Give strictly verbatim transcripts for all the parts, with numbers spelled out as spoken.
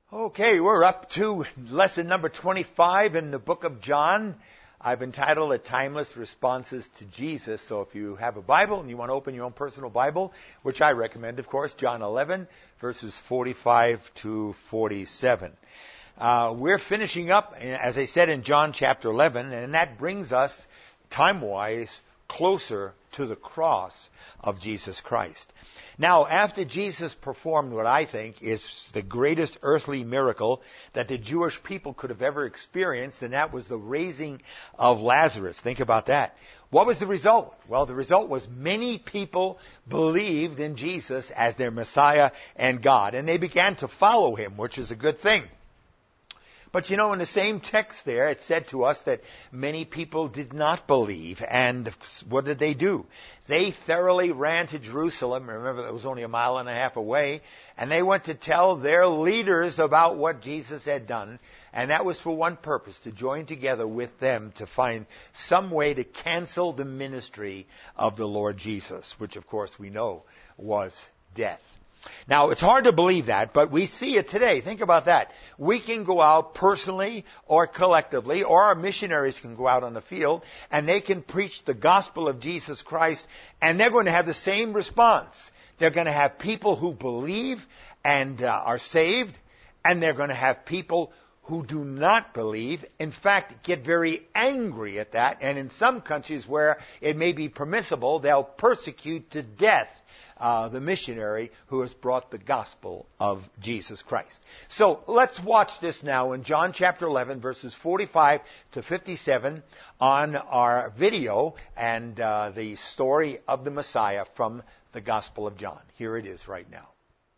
Okay, we're up to lesson number twenty-five in the book of John. I've entitled it Timeless Responses to Jesus. So if you have a Bible and you want to open your own personal Bible, which I recommend, of course, John eleven, verses forty-five to forty-seven. Uh, we're finishing up, as I said, in John chapter eleven, and that brings us, time-wise, closer to the cross of Jesus Christ. Now, after Jesus performed what I think is the greatest earthly miracle that the Jewish people could have ever experienced, and that was the raising of Lazarus. Think about that. What was the result? Well, the result was many people believed in Jesus as their Messiah and God, and they began to follow him, which is a good thing. But you know, in the same text there, it said to us that many people did not believe. And what did they do? They thoroughly ran to Jerusalem. Remember, that was only a mile and a half away. And they went to tell their leaders about what Jesus had done. And that was for one purpose, to join together with them to find some way to cancel the ministry of the Lord Jesus, which of course we know was death. Now, it's hard to believe that, but we see it today. Think about that. We can go out personally or collectively, or our missionaries can go out on the field, and they can preach the gospel of Jesus Christ, and they're going to have the same response. They're going to have people who believe and uh, are saved, and they're going to have people who do not believe, in fact, get very angry at that, and in some countries where it may be permissible, they'll persecute to death Uh, the missionary who has brought the gospel of Jesus Christ. So let's watch this now in John chapter eleven, verses forty-five to fifty-seven on our video and uh, the story of the Messiah from the Gospel of John. Here it is right now.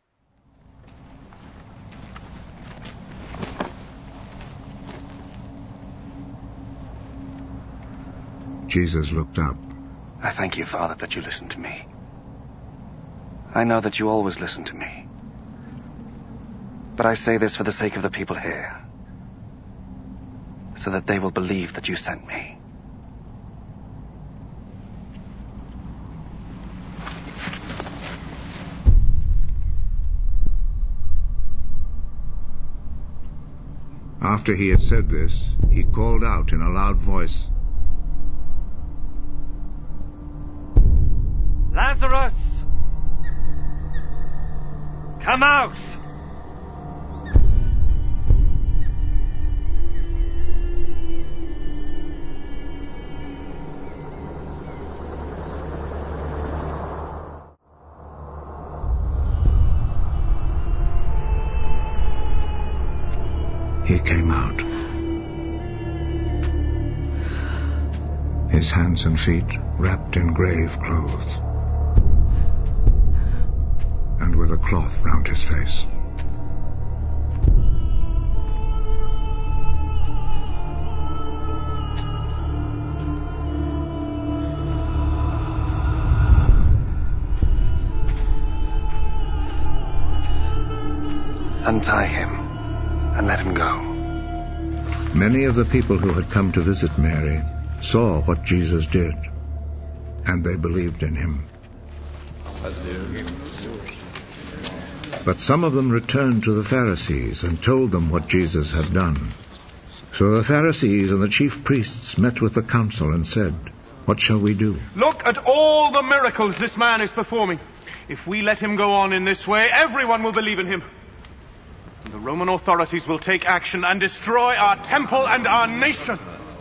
Jesus looked up. I thank you, Father, that you listened to me. I know that you always listen to me. But I say this for the sake of the people here, so that they will believe that you sent me. After he had said this, he called out in a loud voice, Lazarus! Come out! He came out. His hands and feet wrapped in grave clothes, and with a cloth round his face. Untie him and let him go. Many of the people who had come to visit Mary saw what Jesus did, and they believed in him. But some of them returned to the Pharisees and told them what Jesus had done. So the Pharisees and the chief priests met with the council and said, "What shall we do?" Look at all the miracles this man is performing. If we let him go on in this way, everyone will believe in him. And the Roman authorities will take action and destroy our temple and our nation.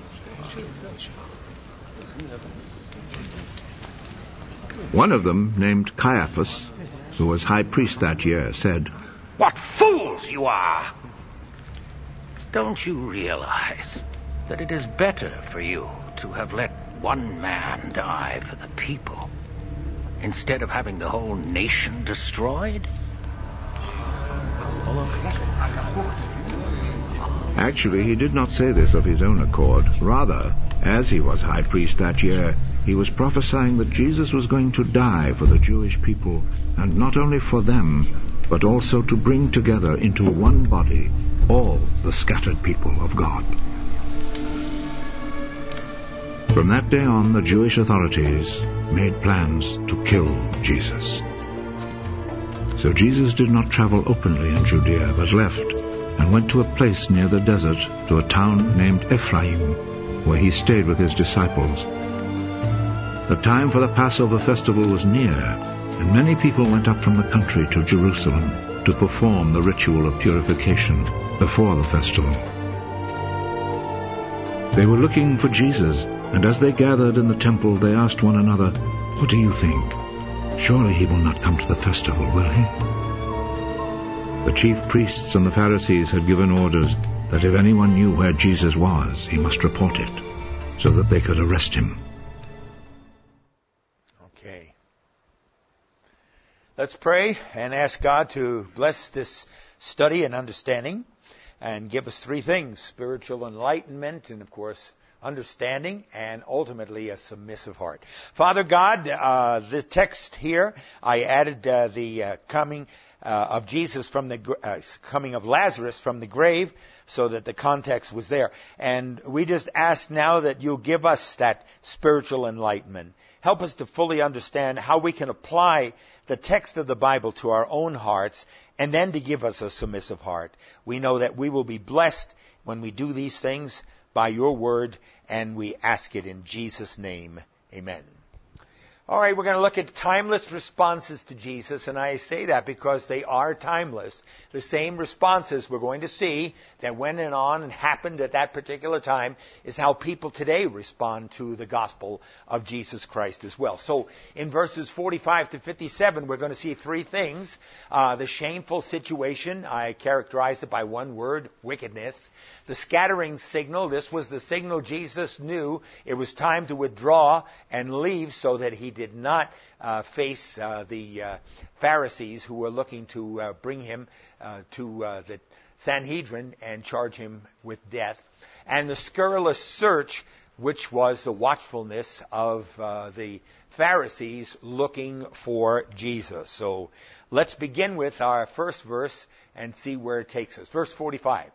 One of them, named Caiaphas, who was high priest that year, said, "What fools you are! Don't you realize that it is better for you to have let one man die for the people instead of having the whole nation destroyed?" Actually, he did not say this of his own accord. Rather, as he was high priest that year, he was prophesying that Jesus was going to die for the Jewish people, and not only for them, but also to bring together into one body all the scattered people of God. From that day on, the Jewish authorities made plans to kill Jesus. So Jesus did not travel openly in Judea, but left and went to a place near the desert, to a town named Ephraim, where he stayed with his disciples. The time for the Passover festival was near, and many people went up from the country to Jerusalem to perform the ritual of purification before the festival. They were looking for Jesus, and as they gathered in the temple, they asked one another, "What do you think? Surely he will not come to the festival, will he?" The chief priests and the Pharisees had given orders that if anyone knew where Jesus was, he must report it, so that they could arrest him. Okay. Let's pray and ask God to bless this study and understanding and give us three things: spiritual enlightenment and, of course, understanding, and ultimately a submissive heart. Father God, uh, the text here, I added uh, the uh, coming uh, of Jesus from the uh, coming of Lazarus from the grave, so that the context was there. And we just ask now that you'll give us that spiritual enlightenment. Help us to fully understand how we can apply the text of the Bible to our own hearts, and then to give us a submissive heart. We know that we will be blessed when we do these things by your word, and we ask it in Jesus' name. Amen. All right, we're going to look at timeless responses to Jesus, and I say that because they are timeless. The same responses we're going to see that went and on and happened at that particular time is how people today respond to the gospel of Jesus Christ as well. So in verses forty-five to fifty-seven, we're going to see three things. Uh, the shameful situation, I characterized it by one word: wickedness. The scattering signal, this was the signal Jesus knew it was time to withdraw and leave, so that he did not uh, face uh, the uh, Pharisees who were looking to uh, bring him uh, to uh, the Sanhedrin and charge him with death. And the scurrilous search, which was the watchfulness of uh, the Pharisees looking for Jesus. So let's begin with our first verse and see where it takes us. Verse forty-five.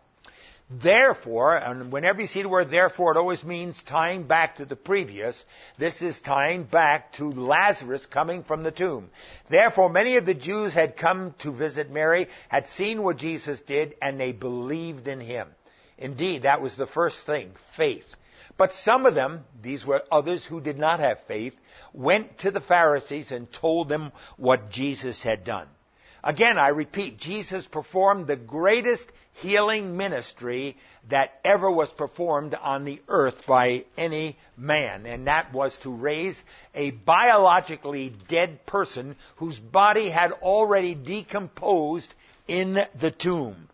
Therefore, and whenever you see the word therefore, it always means tying back to the previous. This is tying back to Lazarus coming from the tomb. Therefore, many of the Jews had come to visit Mary, had seen what Jesus did, and they believed in him. Indeed, that was the first thing, faith. But some of them, these were others who did not have faith, went to the Pharisees and told them what Jesus had done. Again, I repeat, Jesus performed the greatest healing ministry that ever was performed on the earth by any man. And that was to raise a biologically dead person whose body had already decomposed in the tomb.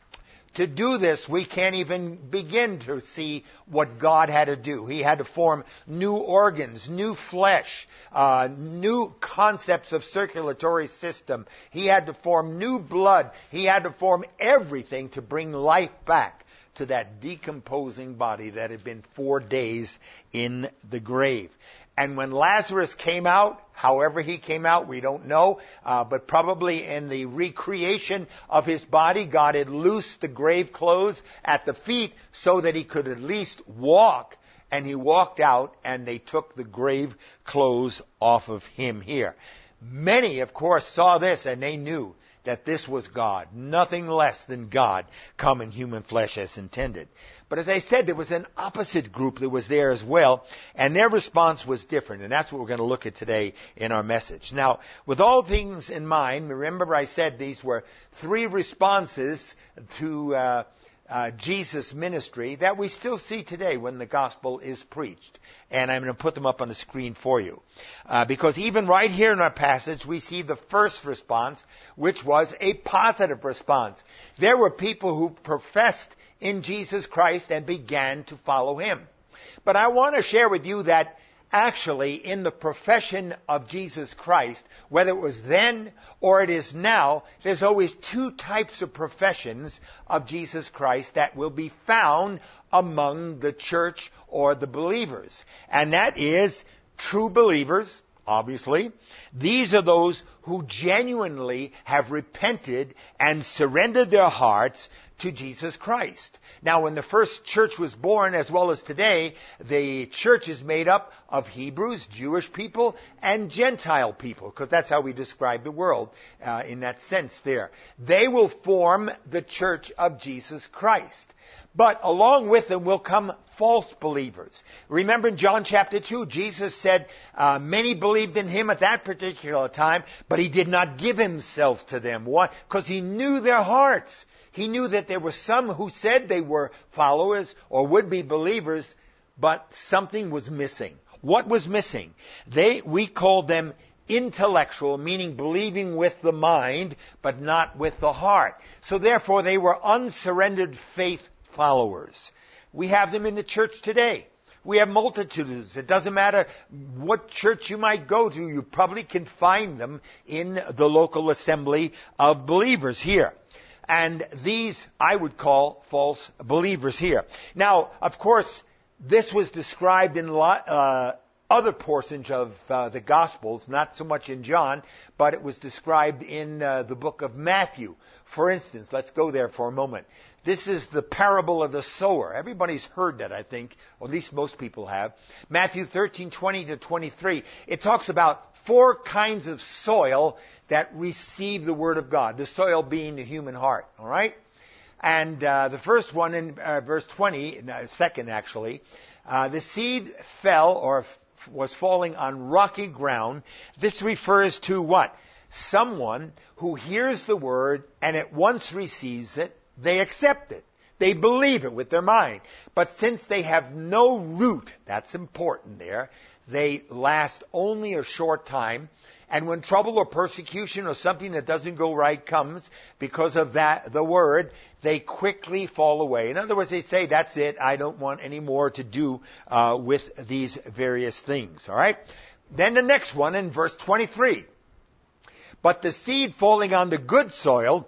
To do this, we can't even begin to see what God had to do. He had to form new organs, new flesh, uh, new concepts of circulatory system. He had to form new blood. He had to form everything to bring life back to that decomposing body that had been four days in the grave. And when Lazarus came out, however he came out, we don't know, uh, but probably in the recreation of his body, God had loosed the grave clothes at the feet so that he could at least walk. And he walked out, and they took the grave clothes off of him here. Many, of course, saw this, and they knew that this was God, nothing less than God come in human flesh as intended. But as I said, there was an opposite group that was there as well, and their response was different, and that's what we're going to look at today in our message. Now, with all things in mind, remember I said these were three responses to uh, uh, Jesus' ministry that we still see today when the gospel is preached. And I'm going to put them up on the screen for you. Uh, because even right here in our passage, we see the first response, which was a positive response. There were people who professed in Jesus Christ and began to follow him. But I want to share with you that actually in the profession of Jesus Christ, whether it was then or it is now, there's always two types of professions of Jesus Christ that will be found among the church or the believers. And that is true believers obviously. These are those who genuinely have repented and surrendered their hearts to Jesus Christ. Now, when the first church was born, as well as today, the church is made up of Hebrews, Jewish people, and Gentile people, because that's how we describe the world uh, in that sense there. They will form the church of Jesus Christ. But along with them will come false believers. Remember in John chapter two, Jesus said uh, many believed in him at that particular time, but he did not give himself to them. Why? Because he knew their hearts. He knew that there were some who said they were followers or would-be believers, but something was missing. What was missing? They, we called them intellectual, meaning believing with the mind, but not with the heart. So therefore, they were unsurrendered faith followers. We have them in the church today. We have multitudes. It doesn't matter what church you might go to, you probably can find them in the local assembly of believers here. And these I would call false believers here. Now, of course, this was described in uh, other portions of uh, the Gospels, not so much in John, but it was described in uh, the book of Matthew. For instance, let's go there for a moment. This is the parable of the sower. Everybody's heard that, I think, or at least most people have. Matthew thirteen, twenty to twenty-three. It talks about four kinds of soil that receive the Word of God. The soil being the human heart, all right? And uh, the first one in uh, verse twenty, uh, second actually, uh, the seed fell or f- was falling on rocky ground. This refers to what? Someone who hears the Word and at once receives it. They accept it. They believe it with their mind. But since they have no root, that's important there, they last only a short time. And when trouble or persecution or something that doesn't go right comes because of that, the word, they quickly fall away. In other words, they say, that's it, I don't want any more to do uh, with these various things. All right? Then the next one in verse twenty-three. But the seed falling on the good soil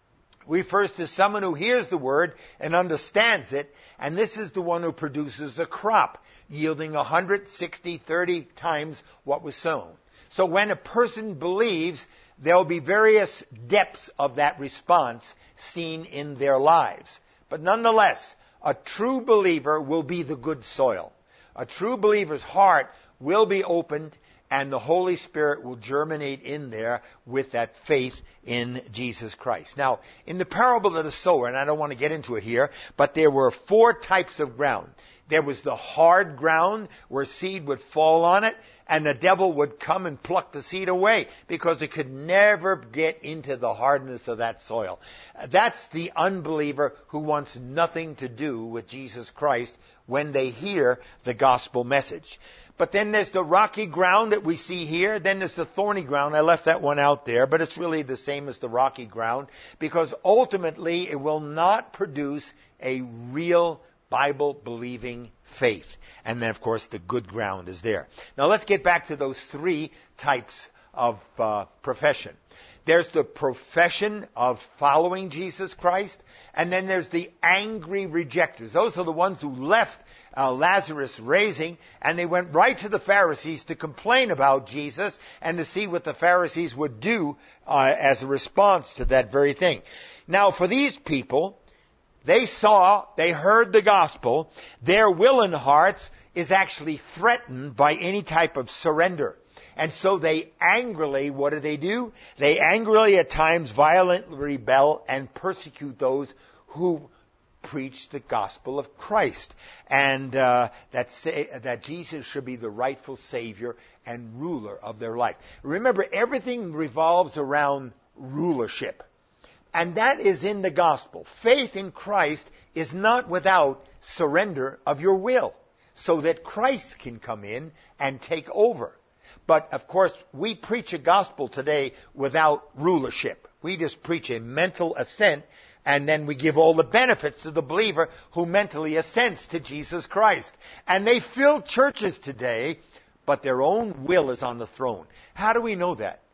refers to someone who hears the word and understands it, and this is the one who produces a crop, yielding one hundred, sixty, thirty times what was sown. So when a person believes, there will be various depths of that response seen in their lives. But nonetheless, a true believer will be the good soil. A true believer's heart will be opened, and the Holy Spirit will germinate in there with that faith in Jesus Christ. Now, in the parable of the sower, and I don't want to get into it here, but there were four types of ground. There was the hard ground where seed would fall on it, and the devil would come and pluck the seed away because it could never get into the hardness of that soil. That's the unbeliever who wants nothing to do with Jesus Christ when they hear the gospel message. But then there's the rocky ground that we see here. Then there's the thorny ground. I left that one out there, but it's really the same as the rocky ground because ultimately it will not produce a real Bible-believing faith. And then, of course, the good ground is there. Now, let's get back to those three types of uh, profession. There's the profession of following Jesus Christ, and then there's the angry rejectors. Those are the ones who left uh, Lazarus raising, and they went right to the Pharisees to complain about Jesus and to see what the Pharisees would do uh, as a response to that very thing. Now, for these people, they saw, they heard the gospel, their will and hearts is actually threatened by any type of surrender. And so they angrily, what do they do? They angrily at times violently rebel and persecute those who preach the gospel of Christ. And uh, that, say, that Jesus should be the rightful Savior and ruler of their life. Remember, everything revolves around rulership. And that is in the gospel. Faith in Christ is not without surrender of your will, so that Christ can come in and take over. But, of course, we preach a gospel today without rulership. We just preach a mental assent, and then we give all the benefits to the believer who mentally assents to Jesus Christ. And they fill churches today, but their own will is on the throne. How do we know that?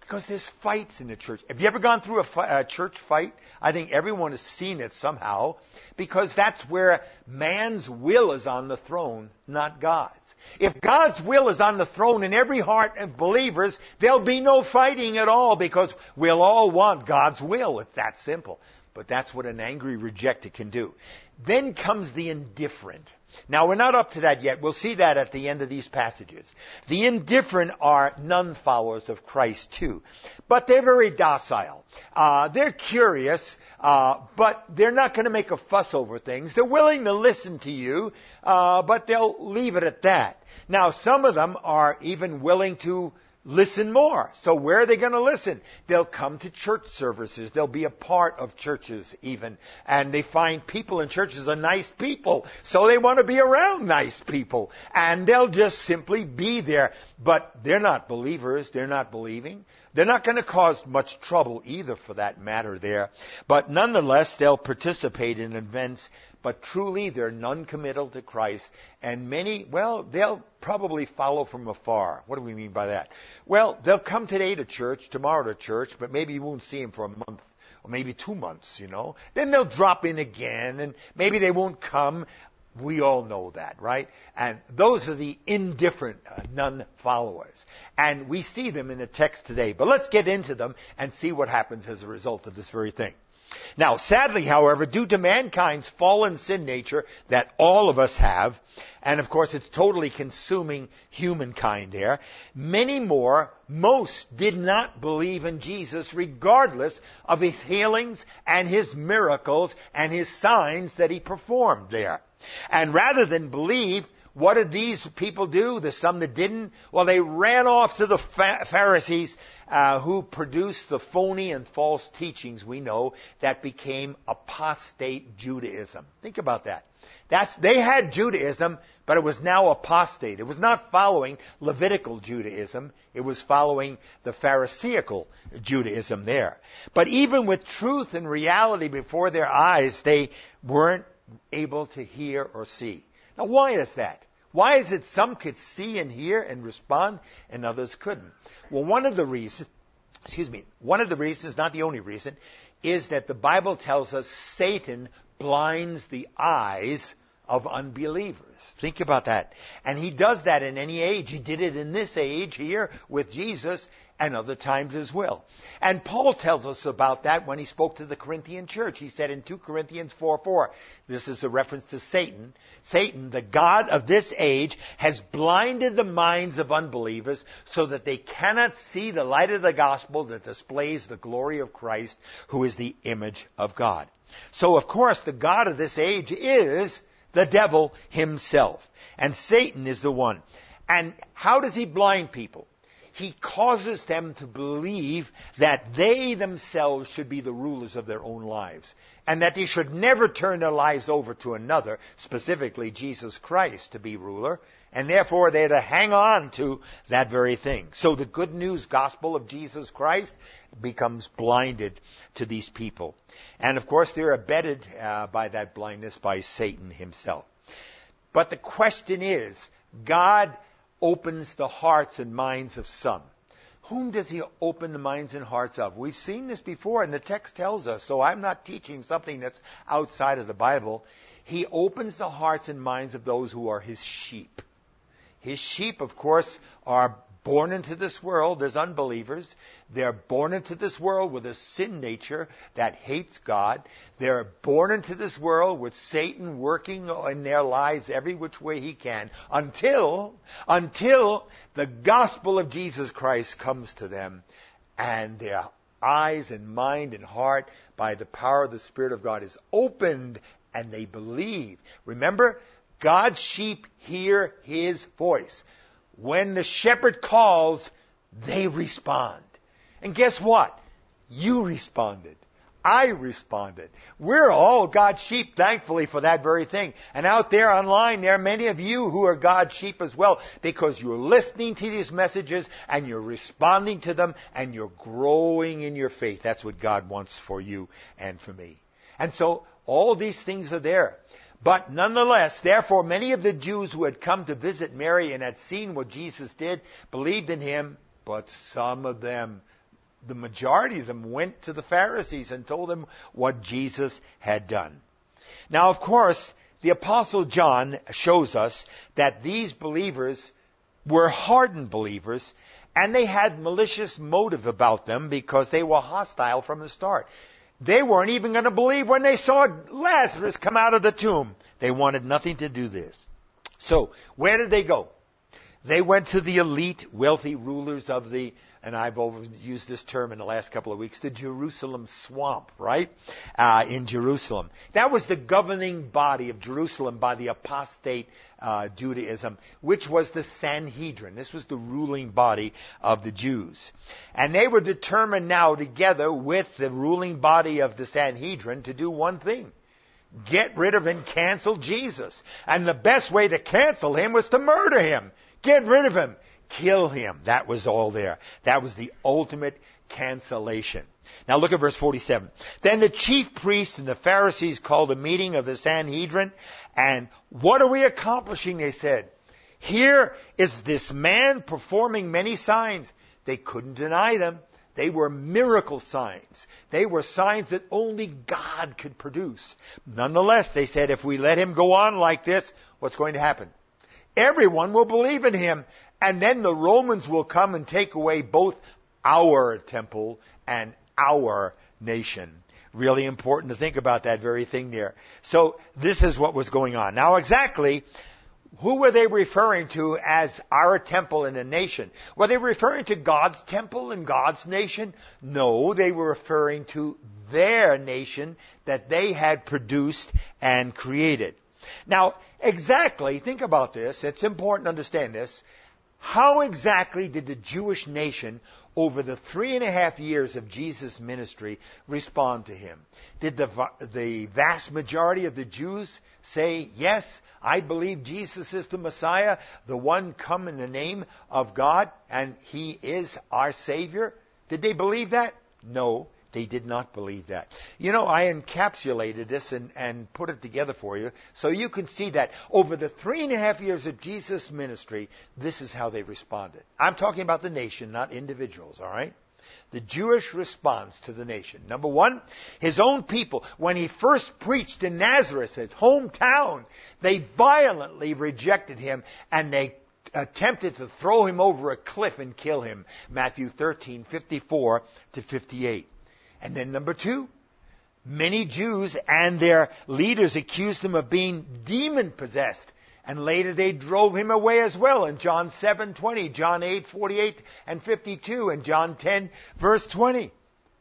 Because there's fights in the church. Have you ever gone through a, fi- a church fight? I think everyone has seen it somehow. Because that's where man's will is on the throne, not God's. If God's will is on the throne in every heart of believers, there'll be no fighting at all because we'll all want God's will. It's that simple. But that's what an angry rejecter can do. Then comes the indifferent. Now, we're not up to that yet. We'll see that at the end of these passages. The indifferent are non-followers of Christ, too. But they're very docile. Uh, they're curious, uh, but they're not going to make a fuss over things. They're willing to listen to you, uh, but they'll leave it at that. Now, some of them are even willing to listen more. So where are they going to listen? They'll come to church services. They'll be a part of churches even. And they find people in churches are nice people. So they want to be around nice people. And they'll just simply be there. But they're not believers. They're not believing. They're not going to cause much trouble either for that matter there. But nonetheless, they'll participate in events. But truly, they're non-committal to Christ. And many, well, they'll probably follow from afar. What do we mean by that? Well, they'll come today to church, tomorrow to church, but maybe you won't see them for a month or maybe two months, you know. Then they'll drop in again, and maybe they won't come. We all know that, right? And those are the indifferent uh, non-followers. And we see them in the text today. But let's get into them and see what happens as a result of this very thing. Now, sadly, however, due to mankind's fallen sin nature that all of us have, and of course it's totally consuming humankind there, many more, most did not believe in Jesus regardless of his healings and his miracles and his signs that he performed there. And rather than believe, what did these people do? The some that didn't? Well, they ran off to the Pharisees uh, who produced the phony and false teachings we know that became apostate Judaism. Think about that. That's, they had Judaism, but it was now apostate. It was not following Levitical Judaism. It was following the Pharisaical Judaism there. But even with truth and reality before their eyes, they weren't able to hear or see. Now, why is that? Why is it some could see and hear and respond and others couldn't? Well, one of the reasons, excuse me, one of the reasons, not the only reason, is that the Bible tells us Satan blinds the eyes of unbelievers. Think about that. And he does that in any age. He did it in this age here with Jesus and other times as well. And Paul tells us about that when he spoke to the Corinthian church. He said in two Corinthians four four, this is a reference to Satan. Satan, the god of this age, has blinded the minds of unbelievers so that they cannot see the light of the gospel that displays the glory of Christ, who is the image of God. So, of course, the god of this age is the devil himself. And Satan is the one. And how does he blind people? He causes them to believe that they themselves should be the rulers of their own lives. And that they should never turn their lives over to another, specifically Jesus Christ, to be ruler. And therefore they're to hang on to that very thing. So the good news gospel of Jesus Christ becomes blinded to these people. And of course they're abetted uh, by that blindness by Satan himself. But the question is, God opens the hearts and minds of some. Whom does he open the minds and hearts of? We've seen this before, and the text tells us, so I'm not teaching something that's outside of the Bible. He opens the hearts and minds of those who are his sheep. His sheep, of course, are born into this world as unbelievers. They're born into this world with a sin nature that hates God. They're born into this world with Satan working in their lives every which way he can until, until the gospel of Jesus Christ comes to them and their eyes and mind and heart by the power of the Spirit of God is opened and they believe. Remember, God's sheep hear his voice. When the shepherd calls, they respond. And guess what? You responded. I responded. We're all God's sheep, thankfully, for that very thing. And out there online, there are many of you who are God's sheep as well, because you're listening to these messages and you're responding to them and you're growing in your faith. That's what God wants for you and for me. And so all these things are there. But nonetheless, therefore, many of the Jews who had come to visit Mary and had seen what Jesus did believed in him, but some of them the majority of them went to the Pharisees and told them what Jesus had done. Now, of course, the Apostle John shows us that these believers were hardened believers, and they had malicious motive about them because they were hostile from the start. They weren't even going to believe when they saw Lazarus come out of the tomb. They wanted nothing to do this. So, where did they go? They went to the elite, wealthy rulers of the, and I've overused this term in the last couple of weeks, the Jerusalem swamp, right? Uh, in Jerusalem. That was the governing body of Jerusalem by the apostate uh, Judaism, which was the Sanhedrin. This was the ruling body of the Jews. And they were determined now, together with the ruling body of the Sanhedrin, to do one thing. Get rid of and cancel Jesus. And the best way to cancel him was to murder him. Get rid of him. Kill him. That was all there. That was the ultimate cancellation. Now look at verse forty-seven. Then the chief priests and the Pharisees called a meeting of the Sanhedrin. And what are we accomplishing? They said. Here is this man performing many signs. They couldn't deny them. They were miracle signs. They were signs that only God could produce. Nonetheless, they said, if we let him go on like this, what's going to happen? Everyone will believe in him, and then the Romans will come and take away both our temple and our nation. Really important to think about that very thing there. So this is what was going on. Now exactly, who were they referring to as our temple and a nation? Were they referring to God's temple and God's nation? No, they were referring to their nation that they had produced and created. Now, exactly, think about this. It's important to understand this. How exactly did the Jewish nation, over the three and a half years of Jesus' ministry, respond to him? Did the, the vast majority of the Jews say, yes, I believe Jesus is the Messiah, the one come in the name of God, and he is our Savior? Did they believe that? No. They did not believe that. You know, I encapsulated this and, and put it together for you so you can see that over the three and a half years of Jesus' ministry, this is how they responded. I'm talking about the nation, not individuals, all right? The Jewish response to the nation. Number one, his own people. When he first preached in Nazareth, his hometown, they violently rejected him and they attempted to throw him over a cliff and kill him. Matthew thirteen, fifty-four to fifty-eight. And then number two, many Jews and their leaders accused him of being demon-possessed. And later they drove him away as well in John seven twenty, John eight forty-eight and fifty-two, and John ten verse twenty.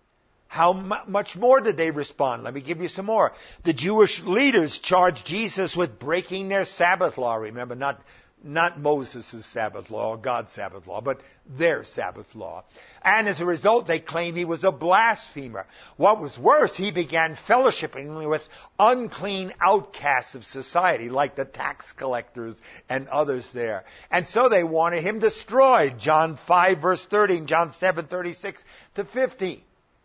How much more did they respond? Let me give you some more. The Jewish leaders charged Jesus with breaking their Sabbath law. Remember, not Not Moses' Sabbath law, God's Sabbath law, but their Sabbath law. And as a result, they claimed he was a blasphemer. What was worse, he began fellowshipping with unclean outcasts of society, like the tax collectors and others there. And so they wanted him destroyed. John five, verse thirty, and John seven, thirty-six to fifty.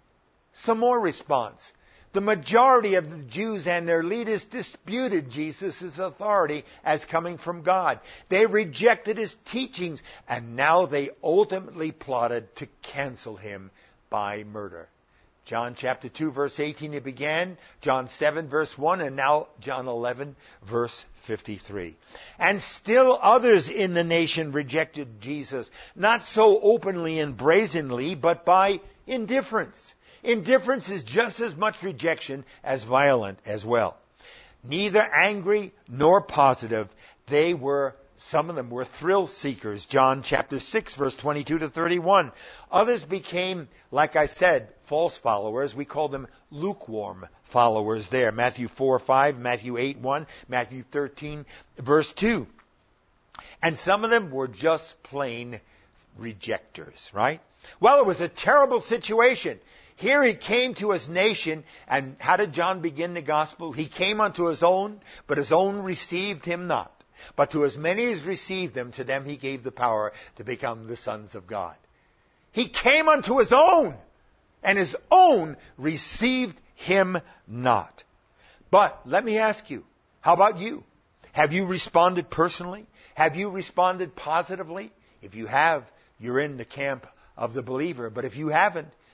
Some more response. The majority of the Jews and their leaders disputed Jesus' authority as coming from God. They rejected his teachings, and now they ultimately plotted to cancel him by murder. John chapter two, verse eighteen, it began. John seven, verse one, and now John eleven, verse fifty-three. And still others in the nation rejected Jesus, not so openly and brazenly, but by indifference. Indifference is just as much rejection as violent as well. Neither angry nor positive. They were, some of them were thrill seekers. John chapter six, verse twenty-two to thirty-one. Others became, like I said, false followers. We call them lukewarm followers there. Matthew four, five, Matthew eight, one, Matthew thirteen, verse two. And some of them were just plain rejectors, right? Well, it was a terrible situation. Here he came to his nation, and how did John begin the gospel? He came unto his own, but his own received him not. But to as many as received him, to them he gave the power to become the sons of God. He came unto his own, and his own received him not. But let me ask you, how about you? Have you responded personally? Have you responded positively? If you have, you're in the camp of the believer. But if you haven't,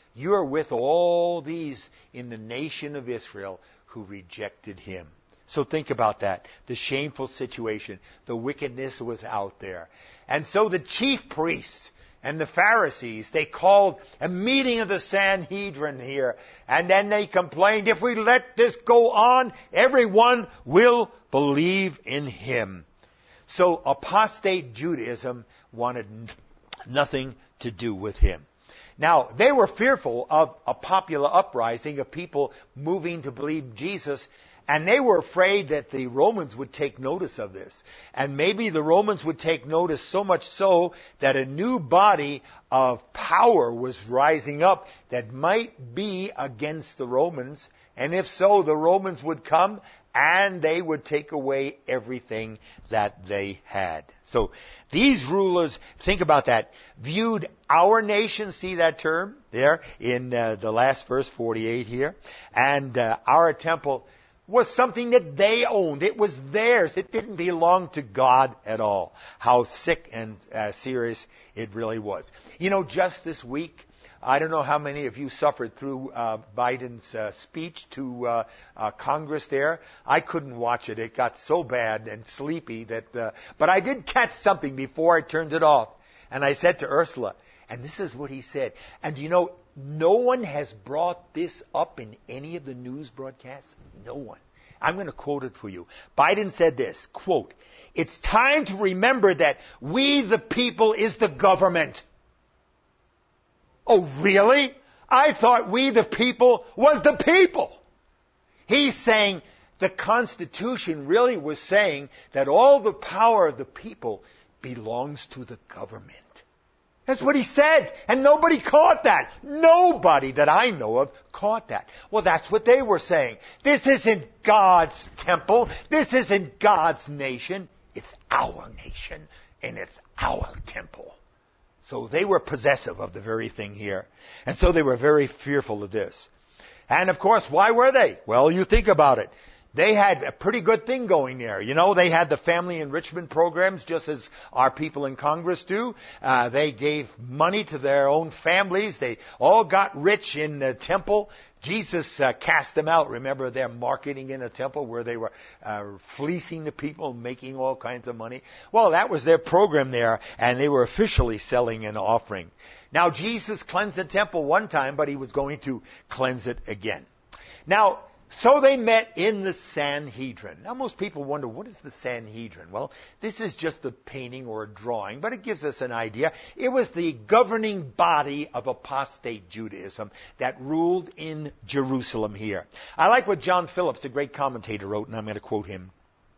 You are with all these in the nation of Israel who rejected him. So think about that. The shameful situation. The wickedness was out there. And so the chief priests and the Pharisees, they called a meeting of the Sanhedrin here. And then they complained, if we let this go on, everyone will believe in him. So apostate Judaism wanted nothing to do with him. Now, they were fearful of a popular uprising of people moving to believe Jesus, and they were afraid that the Romans would take notice of this. And maybe the Romans would take notice so much so that a new body of power was rising up that might be against the Romans. And if so, the Romans would come and they would take away everything that they had. So these rulers, think about that, viewed our nation, see that term there in uh, the last verse forty-eight here, and uh, our temple was something that they owned. It was theirs. It didn't belong to God at all. How sick and uh, serious it really was. You know, just this week, I don't know how many of you suffered through uh, Biden's uh, speech to uh, uh, Congress there. I couldn't watch it. It got so bad and sleepy that, uh, but I did catch something before I turned it off. And I said to Ursula, and this is what he said. And you know, no one has brought this up in any of the news broadcasts. No one. I'm going to quote it for you. Biden said this, quote, "It's time to remember that we the people is the government." Oh, really? I thought we the people was the people. He's saying the Constitution really was saying that all the power of the people belongs to the government. That's what he said. And nobody caught that. Nobody that I know of caught that. Well, that's what they were saying. This isn't God's temple. This isn't God's nation. It's our nation. And it's our temple. So they were possessive of the very thing here. And so they were very fearful of this. And of course, why were they? Well, you think about it. They had a pretty good thing going there. You know, they had the family enrichment programs, just as our people in Congress do. Uh, they gave money to their own families. They all got rich in the temple. Jesus uh, cast them out. Remember, they're marketing in a temple where they were uh, fleecing the people, making all kinds of money. Well, that was their program there, and they were officially selling an offering. Now, Jesus cleansed the temple one time, but he was going to cleanse it again. Now, so they met in the Sanhedrin. Now, most people wonder, what is the Sanhedrin? Well, this is just a painting or a drawing, but it gives us an idea. It was the governing body of apostate Judaism that ruled in Jerusalem here. I like what John Phillips, a great commentator, wrote, and I'm going to quote him.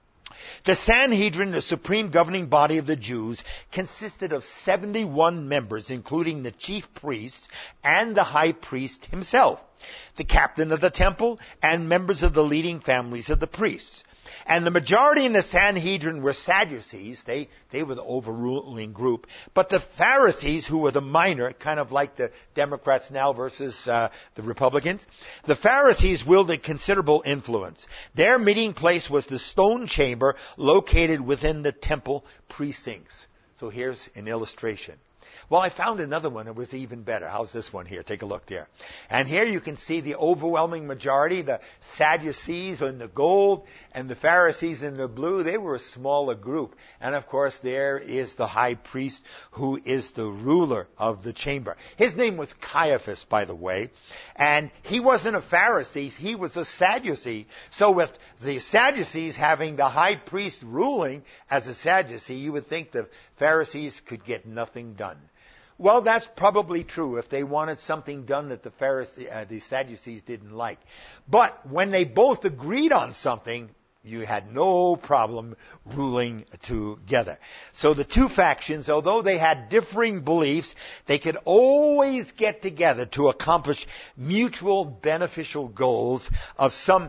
The Sanhedrin, the supreme governing body of the Jews, consisted of seventy-one members, including the chief priest and the high priest himself, the captain of the temple, and members of the leading families of the priests. And the majority in the Sanhedrin were Sadducees. They, they were the overruling group. But the Pharisees, who were the minor, kind of like the Democrats now versus uh, the Republicans, the Pharisees wielded considerable influence. Their meeting place was the stone chamber located within the temple precincts. So here's an illustration. Well, I found another one that was even better. How's this one here? Take a look there. And here you can see the overwhelming majority, the Sadducees in the gold and the Pharisees in the blue. They were a smaller group. And of course, there is the high priest who is the ruler of the chamber. His name was Caiaphas, by the way. And he wasn't a Pharisee. He was a Sadducee. So with the Sadducees having the high priest ruling as a Sadducee, you would think the Pharisees could get nothing done. Well, that's probably true if they wanted something done that the Pharisees, uh, the Sadducees didn't like. But when they both agreed on something, you had no problem ruling together. So the two factions, although they had differing beliefs, they could always get together to accomplish mutual beneficial goals of some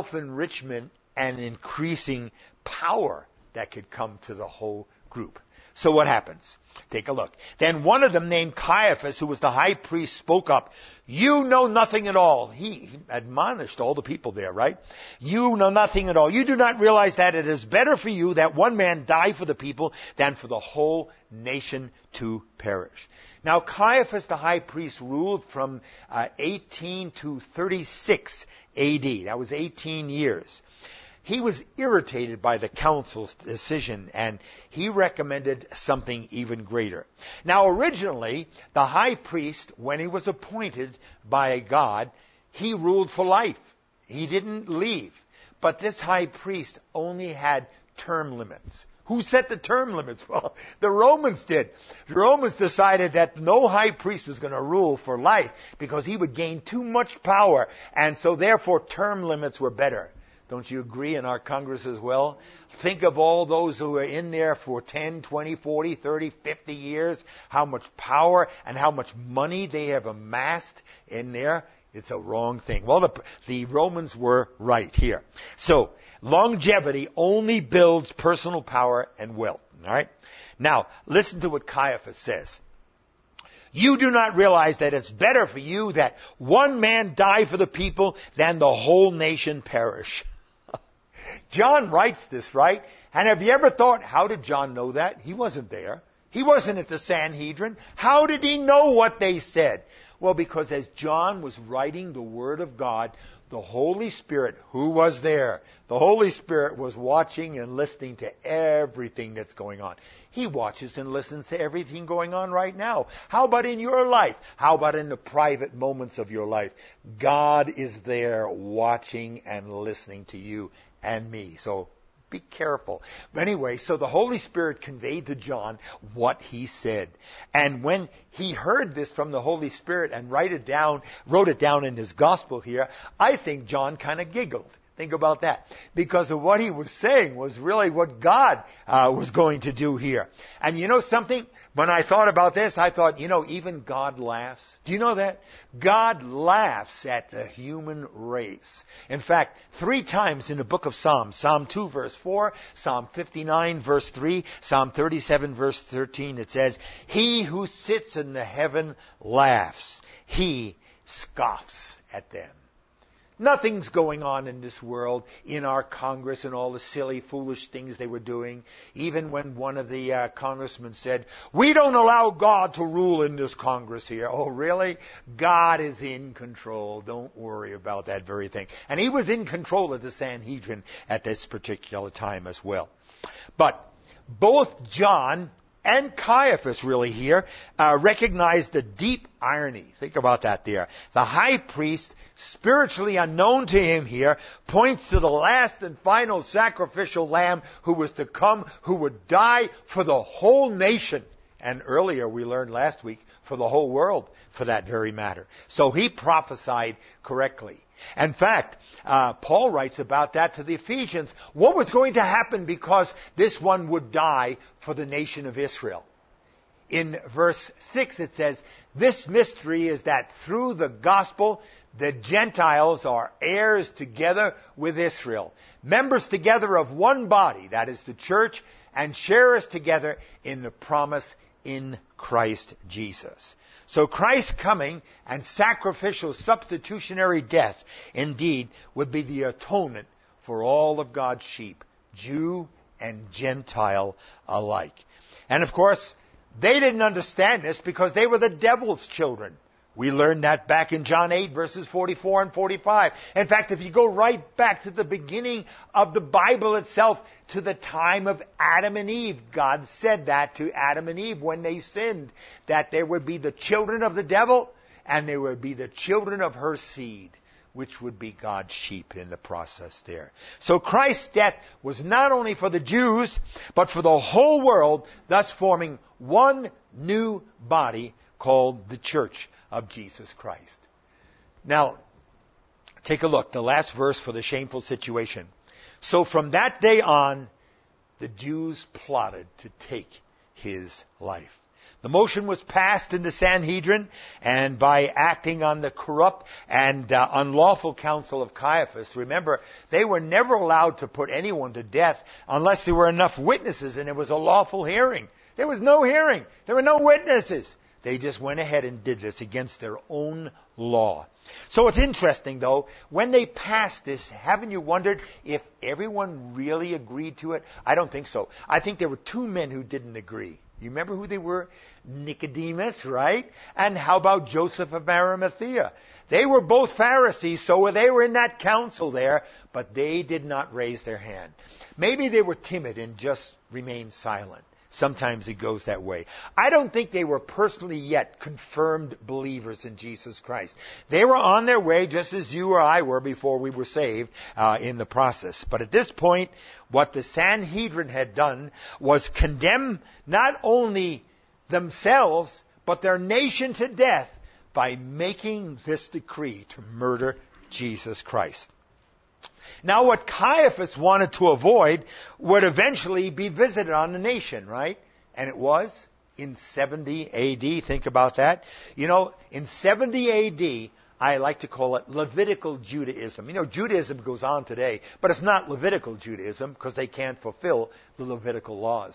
self-enrichment and increasing power that could come to the whole group. So what happens? Take a look. Then one of them, named Caiaphas, who was the high priest, spoke up. You know nothing at all. He, he admonished all the people there, right? You know nothing at all. You do not realize that it is better for you that one man die for the people than for the whole nation to perish. Now, Caiaphas, the high priest, ruled from uh, eighteen to thirty-six A D. That was eighteen years. He was irritated by the council's decision, and he recommended something even greater. Now, originally, the high priest, when he was appointed by God, he ruled for life. He didn't leave. But this high priest only had term limits. Who set the term limits? Well, the Romans did. The Romans decided that no high priest was going to rule for life because he would gain too much power, and so therefore term limits were better. Don't you agree in our Congress as well? Think of all those who are in there for ten, twenty, forty, thirty, fifty years, how much power and how much money they have amassed in there. It's a wrong thing. Well, the, the Romans were right here. So, longevity only builds personal power and wealth. All right? Now, listen to what Caiaphas says. You do not realize that it's better for you that one man die for the people than the whole nation perish. John writes this, right? And have you ever thought, how did John know that? He wasn't there. He wasn't at the Sanhedrin. How did he know what they said? Well, because as John was writing the Word of God, the Holy Spirit, who was there, the Holy Spirit was watching and listening to everything that's going on. He watches and listens to everything going on right now. How about in your life? How about in the private moments of your life? God is there watching and listening to you and me. So be careful. But anyway, so the Holy Spirit conveyed to John what he said. And when he heard this from the Holy Spirit and write it down, wrote it down in his gospel here, I think John kind of giggled. Think about that. Because of what he was saying was really what God uh, was going to do here. And you know something? When I thought about this, I thought, you know, even God laughs. Do you know that? God laughs at the human race. In fact, three times in the book of Psalms, Psalm two verse four, Psalm fifty-nine verse three, Psalm thirty-seven verse thirteen, it says, He who sits in the heaven laughs. He scoffs at them. Nothing's going on in this world, in our Congress and all the silly, foolish things they were doing. Even when one of the uh, congressmen said, we don't allow God to rule in this Congress here. Oh, really? God is in control. Don't worry about that very thing. And he was in control of the Sanhedrin at this particular time as well. But both John and Caiaphas really here uh, recognized the deep irony. Think about that there. The high priest, spiritually unknown to him here, points to the last and final sacrificial lamb who was to come, who would die for the whole nation. And earlier we learned last week, for the whole world, for that very matter. So he prophesied correctly. In fact, uh, Paul writes about that to the Ephesians. What was going to happen because this one would die for the nation of Israel? In verse six it says, this mystery is that through the gospel the Gentiles are heirs together with Israel, members together of one body, that is the church, and sharers together in the promise in Christ Jesus. So Christ's coming and sacrificial substitutionary death indeed would be the atonement for all of God's sheep, Jew and Gentile alike. And of course, they didn't understand this because they were the devil's children. We learned that back in John eight, verses forty-four and forty-five. In fact, if you go right back to the beginning of the Bible itself, to the time of Adam and Eve, God said that to Adam and Eve when they sinned, that there would be the children of the devil and there would be the children of her seed, which would be God's sheep in the process there. So Christ's death was not only for the Jews, but for the whole world, thus forming one new body called the Church of Jesus Christ. Now, take a look, the last verse for the shameful situation. So from that day on, the Jews plotted to take his life. The motion was passed in the Sanhedrin, and by acting on the corrupt and uh, unlawful counsel of Caiaphas, remember, they were never allowed to put anyone to death unless there were enough witnesses and it was a lawful hearing. There was no hearing. There were no witnesses. They just went ahead and did this against their own law. So it's interesting, though, when they passed this, haven't you wondered if everyone really agreed to it? I don't think so. I think there were two men who didn't agree. You remember who they were? Nicodemus, right? And how about Joseph of Arimathea? They were both Pharisees, so they were in that council there, but they did not raise their hand. Maybe they were timid and just remained silent. Sometimes it goes that way. I don't think they were personally yet confirmed believers in Jesus Christ. They were on their way just as you or I were before we were saved uh, in the process. But at this point, what the Sanhedrin had done was condemn not only themselves, but their nation to death by making this decree to murder Jesus Christ. Now, what Caiaphas wanted to avoid would eventually be visited on the nation, right? And it was in seventy A D. Think about that. You know, in seventy A D, I like to call it Levitical Judaism. You know, Judaism goes on today, but it's not Levitical Judaism because they can't fulfill the Levitical laws.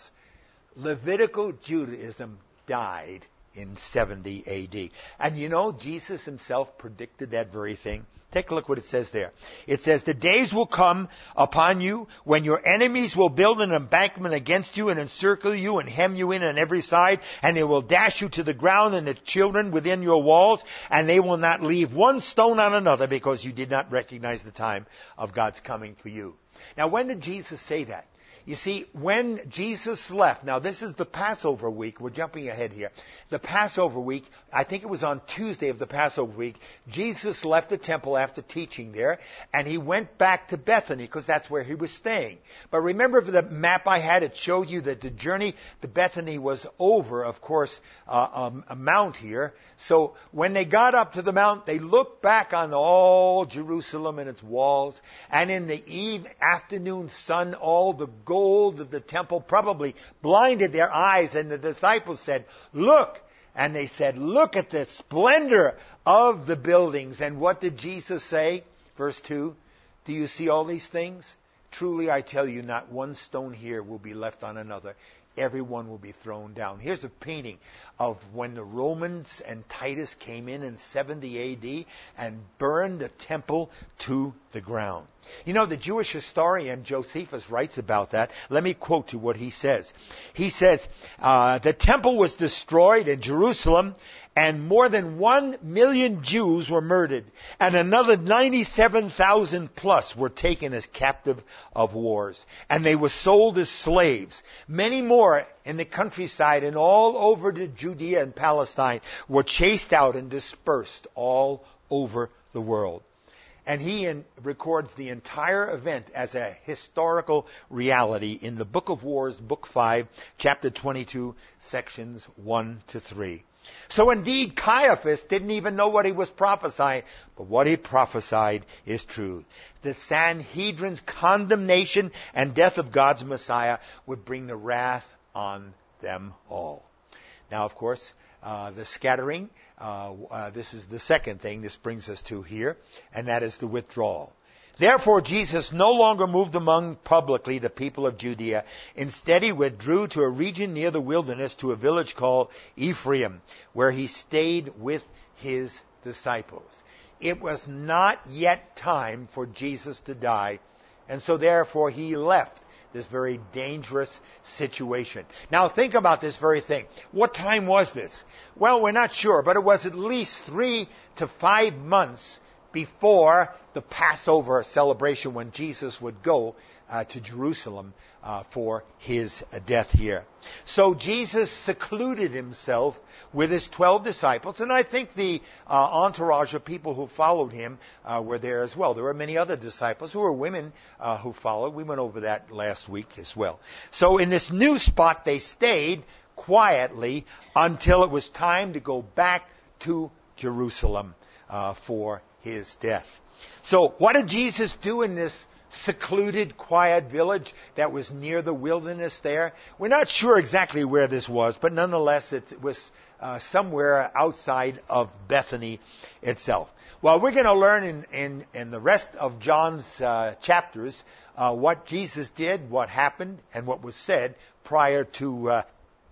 Levitical Judaism died in seventy A D. And you know, Jesus himself predicted that very thing. Take a look what it says there. It says, the days will come upon you when your enemies will build an embankment against you and encircle you and hem you in on every side, and they will dash you to the ground and the children within your walls, and they will not leave one stone on another because you did not recognize the time of God's coming for you. Now, when did Jesus say that? You see, when Jesus left, now this is the Passover week, we're jumping ahead here. The Passover week, I think it was on Tuesday of the Passover week, Jesus left the temple after teaching there, and he went back to Bethany because that's where he was staying. But remember the map I had, it showed you that the journey to Bethany was over, of course, uh, um, a mount here. So when they got up to the mount, they looked back on all Jerusalem and its walls, and in the eve afternoon sun, all the gold of the temple probably blinded their eyes, and the disciples said, look. And they said, look at the splendor of the buildings. And what did Jesus say? Verse two, do you see all these things? Truly I tell you, not one stone here will be left on another. Everyone will be thrown down. Here's a painting of when the Romans and Titus came in in seventy A D and burned the temple to the ground. You know, the Jewish historian Josephus writes about that. Let me quote you what he says. He says, uh, the temple was destroyed in Jerusalem, and more than one million Jews were murdered, and another ninety-seven thousand plus were taken as captive of wars, and they were sold as slaves. Many more in the countryside and all over the Judea and Palestine were chased out and dispersed all over the world. And he in, records the entire event as a historical reality in the Book of Wars, Book five, Chapter twenty-two, Sections one to three. So indeed, Caiaphas didn't even know what he was prophesying, but what he prophesied is true. The Sanhedrin's condemnation and death of God's Messiah would bring the wrath on them all. Now, of course, uh, the scattering, uh, uh, this is the second thing this brings us to here, and that is the withdrawal. Therefore, Jesus no longer moved among publicly the people of Judea. Instead, he withdrew to a region near the wilderness to a village called Ephraim, where he stayed with his disciples. It was not yet time for Jesus to die, and so therefore he left this very dangerous situation. Now think about this very thing. What time was this? Well, we're not sure, but it was at least three to five months before the Passover celebration when Jesus would go uh, to Jerusalem uh, for his uh, death here. So Jesus secluded himself with his twelve disciples, and I think the uh, entourage of people who followed him uh, were there as well. There were many other disciples who were women uh, who followed. We went over that last week as well. So in this new spot, they stayed quietly until it was time to go back to Jerusalem uh, for his death. So what did Jesus do in this secluded, quiet village that was near the wilderness there? We're not sure exactly where this was, but nonetheless it was uh, somewhere outside of Bethany itself. Well, we're going to learn in, in, in the rest of John's uh, chapters uh, what Jesus did, what happened, and what was said prior to uh,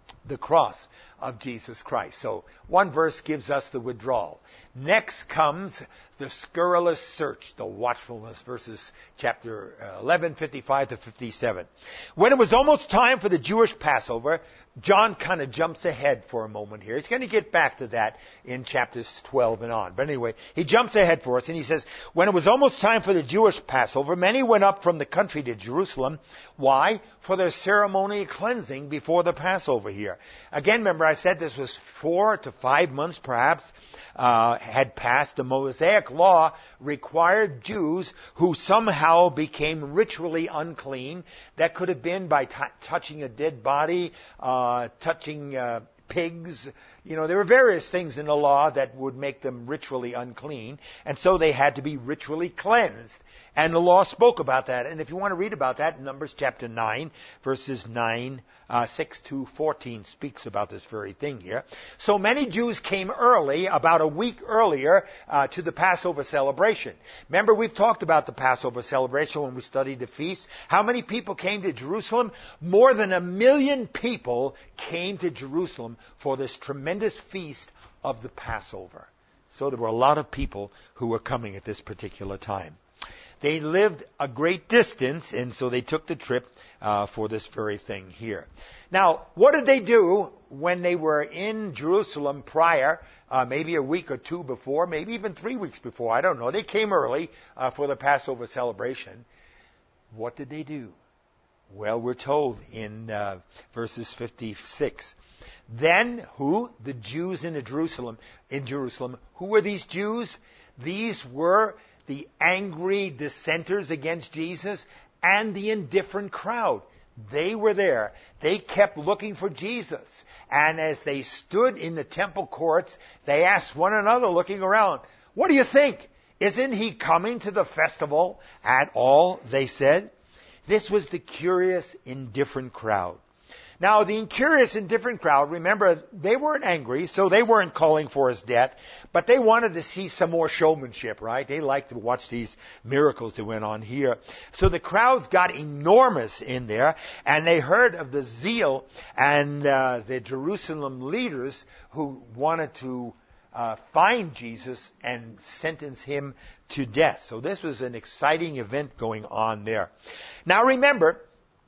the cross of Jesus Christ. So one verse gives us the withdrawal. Next comes the scurrilous search, the watchfulness, verses chapter eleven, fifty-five to fifty-seven. When it was almost time for the Jewish Passover, John kind of jumps ahead for a moment here. He's going to get back to that in chapters twelve and on. But anyway, he jumps ahead for us and he says, when it was almost time for the Jewish Passover, many went up from the country to Jerusalem. Why? For their ceremonial cleansing before the Passover here. Again, remember I said this was four to five months perhaps uh, had passed. The Mosaic law required Jews who somehow became ritually unclean. That could have been by t- touching a dead body, uh, touching uh, pigs. You know, there were various things in the law that would make them ritually unclean. And so they had to be ritually cleansed. And the law spoke about that. And if you want to read about that, Numbers chapter nine, verses nine, uh, six to fourteen speaks about this very thing here. So many Jews came early, about a week earlier, uh, to the Passover celebration. Remember, we've talked about the Passover celebration when we studied the feast. How many people came to Jerusalem? More than a million people came to Jerusalem for this tremendous feast of the Passover. So there were a lot of people who were coming at this particular time. They lived a great distance, and so they took the trip uh, for this very thing here. Now, what did they do when they were in Jerusalem prior, uh, maybe a week or two before, maybe even three weeks before? I don't know. They came early uh, for the Passover celebration. What did they do? Well, we're told in uh, verses fifty-six. Then who? The Jews in the Jerusalem. In Jerusalem. Who were these Jews? These were the angry dissenters against Jesus and the indifferent crowd. They were there. They kept looking for Jesus. And as they stood in the temple courts, they asked one another, looking around, "What do you think? Isn't he coming to the festival at all?" they said. This was the curious, indifferent crowd. Now, the incurious, indifferent crowd, remember, they weren't angry, so they weren't calling for his death, but they wanted to see some more showmanship, right? They liked to watch these miracles that went on here. So the crowds got enormous in there, and they heard of the zeal and uh, the Jerusalem leaders who wanted to uh, find Jesus and sentence him to death. So this was an exciting event going on there. Now remember,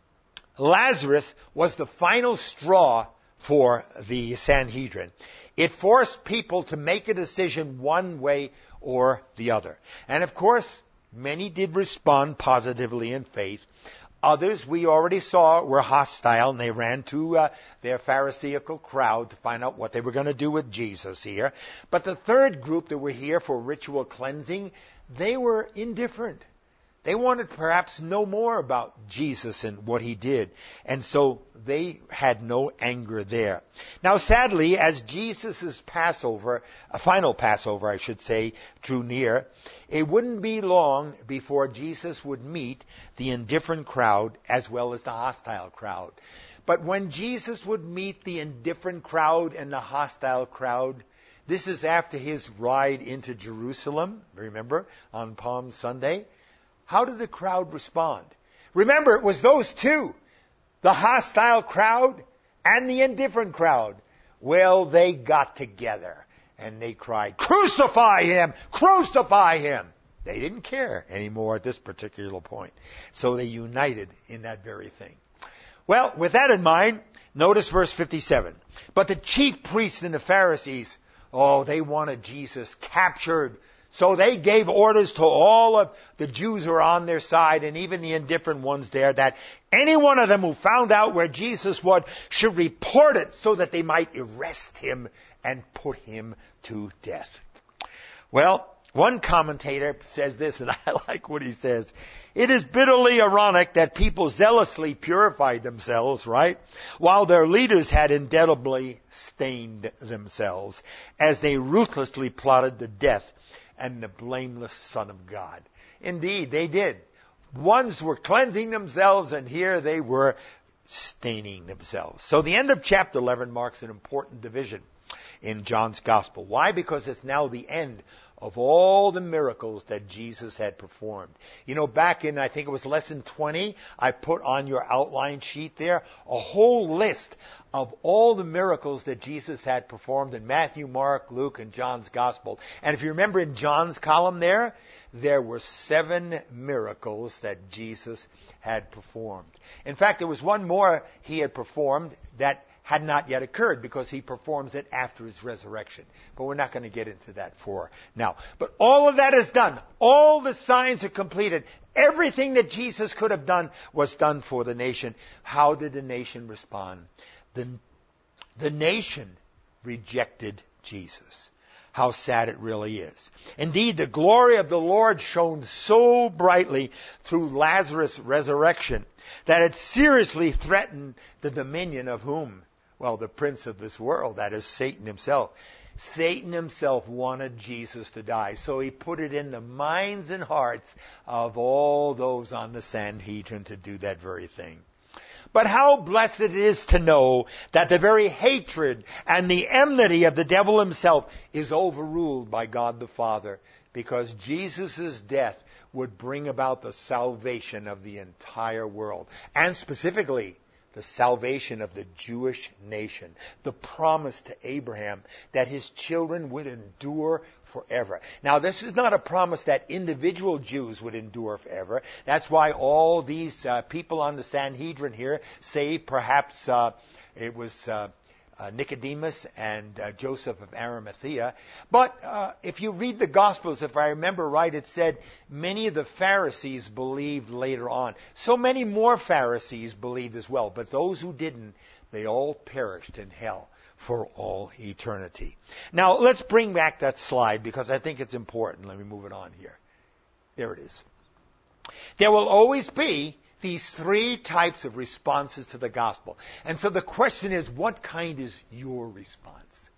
Lazarus was the final straw for the Sanhedrin. It forced people to make a decision one way or the other. And of course, many did respond positively in faith. Others, we already saw, were hostile, and they ran to uh, their Pharisaical crowd to find out what they were going to do with Jesus here. But the third group that were here for ritual cleansing, they were indifferent. They wanted to perhaps know more about Jesus and what he did. And so they had no anger there. Now, sadly, as Jesus' Passover, a final Passover, I should say, drew near, it wouldn't be long before Jesus would meet the indifferent crowd as well as the hostile crowd. But when Jesus would meet the indifferent crowd and the hostile crowd, this is after his ride into Jerusalem, remember, on Palm Sunday. How did the crowd respond? Remember, it was those two, the hostile crowd and the indifferent crowd. Well, they got together and they cried, "Crucify him! Crucify him!" They didn't care anymore at this particular point. So they united in that very thing. Well, with that in mind, notice verse fifty-seven. But the chief priests and the Pharisees, oh, they wanted Jesus captured. So they gave orders to all of the Jews who were on their side and even the indifferent ones there that any one of them who found out where Jesus was should report it so that they might arrest him and put him to death. Well, one commentator says this, and I like what he says. It is bitterly ironic that people zealously purified themselves, right, while their leaders had indelibly stained themselves as they ruthlessly plotted the death and the blameless Son of God. Indeed, they did. Ones were cleansing themselves, and here they were staining themselves. So the end of chapter eleven marks an important division in John's Gospel. Why? Because it's now the end of all the miracles that Jesus had performed. You know, back in, I think it was lesson twenty, I put on your outline sheet there a whole list of all the miracles that Jesus had performed in Matthew, Mark, Luke, and John's Gospel. And if you remember in John's column there, there were seven miracles that Jesus had performed. In fact, there was one more he had performed that had not yet occurred because he performs it after his resurrection. But we're not going to get into that for now. But all of that is done. All the signs are completed. Everything that Jesus could have done was done for the nation. How did the nation respond? The, the nation rejected Jesus. How sad it really is. Indeed, the glory of the Lord shone so brightly through Lazarus' resurrection that it seriously threatened the dominion of whom? Well, the prince of this world, that is Satan himself. Satan himself wanted Jesus to die, so he put it in the minds and hearts of all those on the Sanhedrin to do that very thing. But how blessed it is to know that the very hatred and the enmity of the devil himself is overruled by God the Father, because Jesus' death would bring about the salvation of the entire world, and specifically the salvation of the Jewish nation, the promise to Abraham that his children would endure forever. Now, this is not a promise that individual Jews would endure forever. That's why all these uh, people on the Sanhedrin here say perhaps uh, it was uh, uh, Nicodemus and uh, Joseph of Arimathea. But uh, if you read the Gospels, if I remember right, it said many of the Pharisees believed later on. So many more Pharisees believed as well. But those who didn't, they all perished in hell for all eternity. Now, let's bring back that slide because I think it's important. Let me move it on here. There it is. There will always be these three types of responses to the gospel. And so the question is, what kind is your response?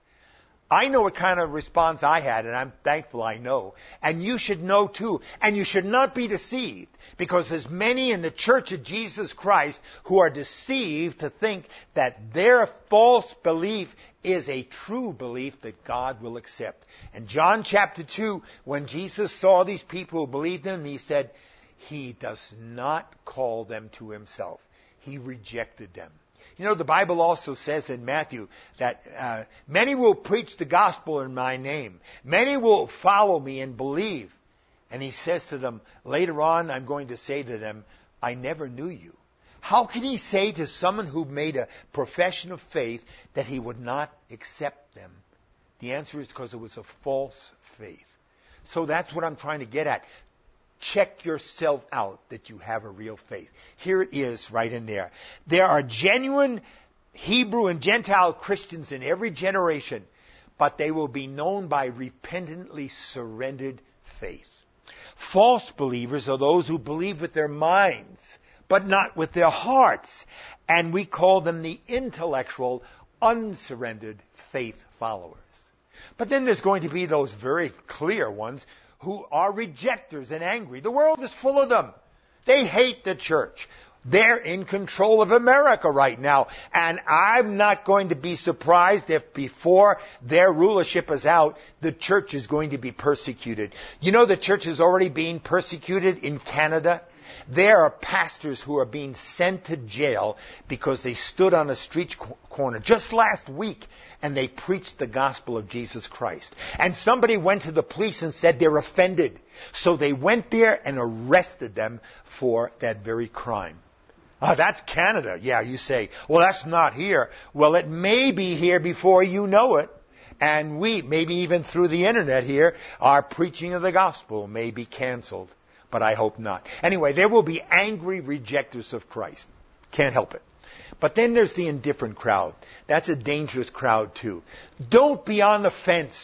I know what kind of response I had, and I'm thankful I know. And you should know too. And you should not be deceived, because there's many in the Church of Jesus Christ who are deceived to think that their false belief is a true belief that God will accept. In John chapter two, when Jesus saw these people who believed him, he said, he does not call them to himself. He rejected them. You know, the Bible also says in Matthew that uh, many will preach the gospel in my name. Many will follow me and believe. And he says to them, later on, I'm going to say to them, I never knew you. How can he say to someone who made a profession of faith that he would not accept them? The answer is because it was a false faith. So that's what I'm trying to get at. Check yourself out that you have a real faith. Here it is right in there. There are genuine Hebrew and Gentile Christians in every generation, but they will be known by repentantly surrendered faith. False believers are those who believe with their minds, but not with their hearts. And we call them the intellectual, unsurrendered faith followers. But then there's going to be those very clear ones who are rejectors and angry. The world is full of them. They hate the church. They're in control of America right now. And I'm not going to be surprised if before their rulership is out, the church is going to be persecuted. You know, the church is already being persecuted in Canada. There are pastors who are being sent to jail because they stood on a street corner just last week and they preached the gospel of Jesus Christ. And somebody went to the police and said they're offended. So they went there and arrested them for that very crime. Oh, that's Canada. Yeah, you say, well, that's not here. Well, it may be here before you know it. And we, maybe even through the internet here, our preaching of the gospel may be canceled. But I hope not. Anyway, there will be angry rejectors of Christ. Can't help it. But then there's the indifferent crowd. That's a dangerous crowd too. Don't be on the fence.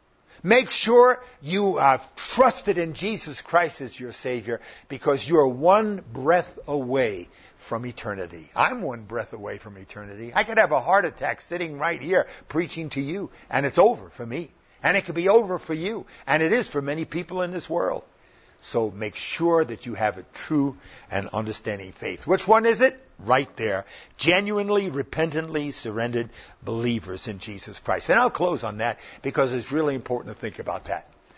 Make sure you have trusted in Jesus Christ as your Savior, because you are one breath away from eternity. I'm one breath away from eternity. I could have a heart attack sitting right here preaching to you, and it's over for me. And it could be over for you. And it is for many people in this world. So make sure that you have a true and understanding faith. Which one is it? Right there. Genuinely, repentantly surrendered believers in Jesus Christ. And I'll close on that because it's really important to think about that.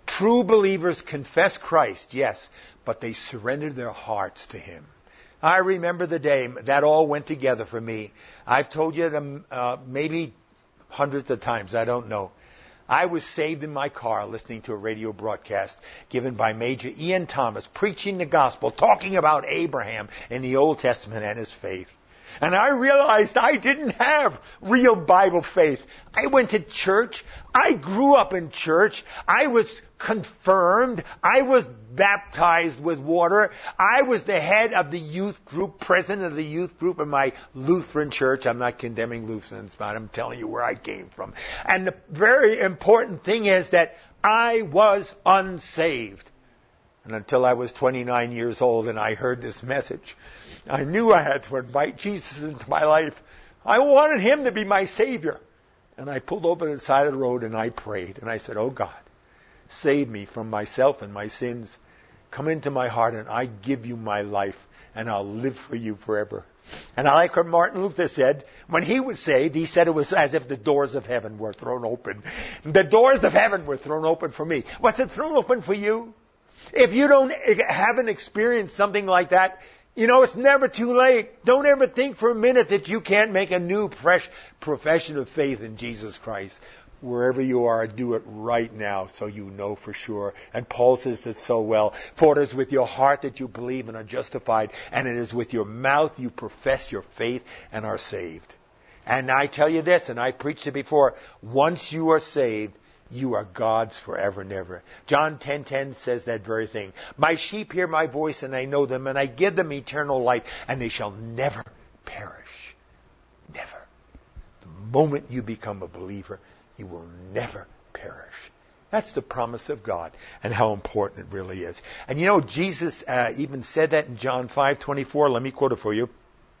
True believers confess Christ, yes, but they surrendered their hearts to Him. I remember the day that all went together for me. I've told you them uh, maybe hundreds of times, I don't know. I was saved in my car listening to a radio broadcast given by Major Ian Thomas, preaching the gospel, talking about Abraham in the Old Testament and his faith. And I realized I didn't have real Bible faith. I went to church. I grew up in church. I was confirmed. I was baptized with water. I was the head of the youth group, president of the youth group in my Lutheran church. I'm not condemning Lutherans, but I'm telling you where I came from. And the very important thing is that I was unsaved. And until I was twenty-nine years old and I heard this message, I knew I had to invite Jesus into my life. I wanted Him to be my Savior. And I pulled over to the side of the road and I prayed. And I said, oh God, save me from myself and my sins. Come into my heart and I give you my life and I'll live for you forever. And I like what Martin Luther said. When he was saved, he said it was as if the doors of heaven were thrown open. The doors of heaven were thrown open for me. Was it thrown open for you? If you don't haven't experienced something like that, you know, it's never too late. Don't ever think for a minute that you can't make a new, fresh profession of faith in Jesus Christ. Wherever you are, do it right now so you know for sure. And Paul says it so well. For it is with your heart that you believe and are justified, and it is with your mouth you profess your faith and are saved. And I tell you this, and I preached it before, once you are saved, you are God's forever and ever. John ten ten says that very thing. My sheep hear my voice and I know them, and I give them eternal life, and they shall never perish. Never. The moment you become a believer, you will never perish. That's the promise of God, and how important it really is. And you know, Jesus uh, even said that in John five twenty-four. Let me quote it for you.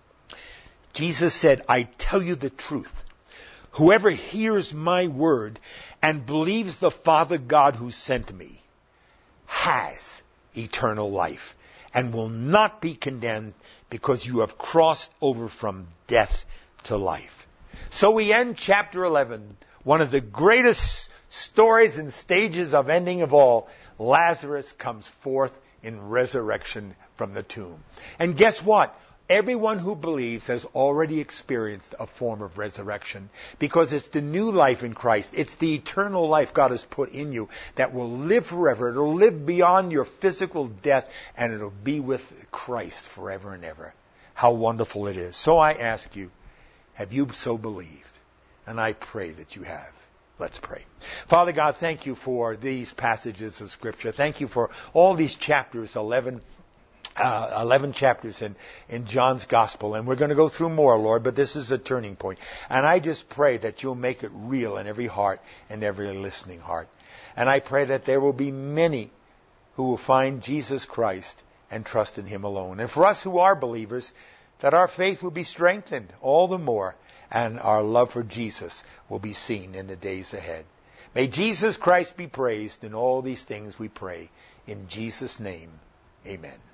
Jesus said, I tell you the truth. Whoever hears my word and believes the Father God who sent me has eternal life and will not be condemned, because you have crossed over from death to life. So we end chapter eleven, one of the greatest stories and stages of ending of all. Lazarus comes forth in resurrection from the tomb. And guess what? Everyone who believes has already experienced a form of resurrection, because it's the new life in Christ. It's the eternal life God has put in you that will live forever. It'll live beyond your physical death, and it'll be with Christ forever and ever. How wonderful it is. So I ask you, have you so believed? And I pray that you have. Let's pray. Father God, thank you for these passages of Scripture. Thank you for all these chapters, eleven Uh, eleven chapters in, in John's Gospel. And we're going to go through more, Lord, but this is a turning point. And I just pray that you'll make it real in every heart and every listening heart. And I pray that there will be many who will find Jesus Christ and trust in Him alone. And for us who are believers, that our faith will be strengthened all the more, and our love for Jesus will be seen in the days ahead. May Jesus Christ be praised in all these things we pray. In Jesus' name, amen.